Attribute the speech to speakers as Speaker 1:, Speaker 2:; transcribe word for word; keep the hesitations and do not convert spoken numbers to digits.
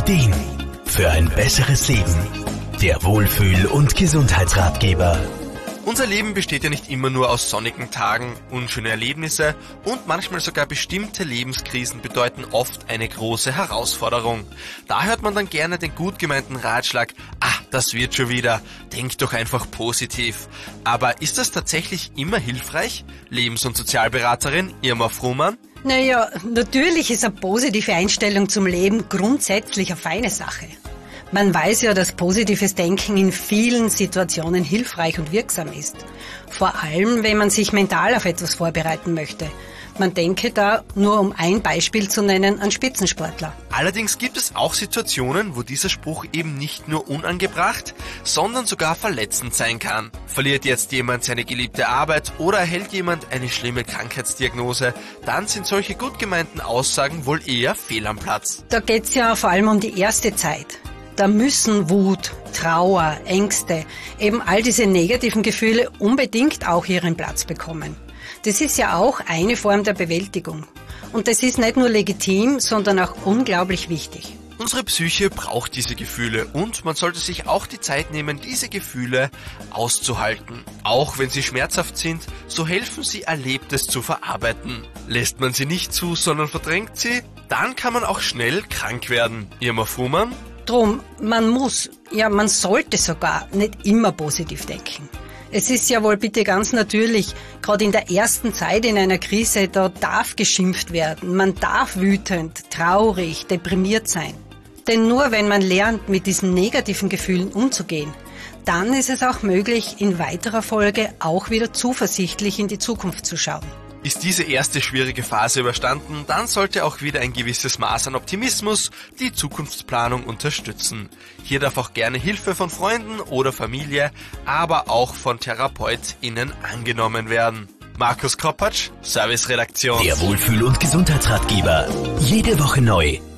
Speaker 1: Ideen für ein besseres Leben. Der Wohlfühl- und Gesundheitsratgeber.
Speaker 2: Unser Leben besteht ja nicht immer nur aus sonnigen Tagen, unschöne Erlebnisse und manchmal sogar bestimmte Lebenskrisen bedeuten oft eine große Herausforderung. Da hört man dann gerne den gut gemeinten Ratschlag, ah, das wird schon wieder, denk doch einfach positiv. Aber ist das tatsächlich immer hilfreich? Lebens- und Sozialberaterin Irma Fruhmann?
Speaker 3: Naja, natürlich ist eine positive Einstellung zum Leben grundsätzlich eine feine Sache. Man weiß ja, dass positives Denken in vielen Situationen hilfreich und wirksam ist. Vor allem, wenn man sich mental auf etwas vorbereiten möchte. Man denke da, nur um ein Beispiel zu nennen, an Spitzensportler.
Speaker 2: Allerdings gibt es auch Situationen, wo dieser Spruch eben nicht nur unangebracht, sondern sogar verletzend sein kann. Verliert jetzt jemand seine geliebte Arbeit oder erhält jemand eine schlimme Krankheitsdiagnose, dann sind solche gut gemeinten Aussagen wohl eher fehl am Platz.
Speaker 3: Da geht's ja vor allem um die erste Zeit. Da müssen Wut, Trauer, Ängste, eben all diese negativen Gefühle unbedingt auch ihren Platz bekommen. Das ist ja auch eine Form der Bewältigung. Und das ist nicht nur legitim, sondern auch unglaublich wichtig.
Speaker 2: Unsere Psyche braucht diese Gefühle und man sollte sich auch die Zeit nehmen, diese Gefühle auszuhalten. Auch wenn sie schmerzhaft sind, so helfen sie, Erlebtes zu verarbeiten. Lässt man sie nicht zu, sondern verdrängt sie, dann kann man auch schnell krank werden. Irma Fruhmann?
Speaker 3: Drum, man muss, ja man sollte sogar nicht immer positiv denken. Es ist ja wohl bitte ganz natürlich, gerade in der ersten Zeit in einer Krise, da darf geschimpft werden, man darf wütend, traurig, deprimiert sein. Denn nur wenn man lernt, mit diesen negativen Gefühlen umzugehen, dann ist es auch möglich, in weiterer Folge auch wieder zuversichtlich in die Zukunft zu schauen.
Speaker 2: Ist diese erste schwierige Phase überstanden, dann sollte auch wieder ein gewisses Maß an Optimismus die Zukunftsplanung unterstützen. Hier darf auch gerne Hilfe von Freunden oder Familie, aber auch von TherapeutInnen angenommen werden. Markus Kropatsch, Serviceredaktion.
Speaker 1: Der Wohlfühl- und Gesundheitsratgeber. Jede Woche neu.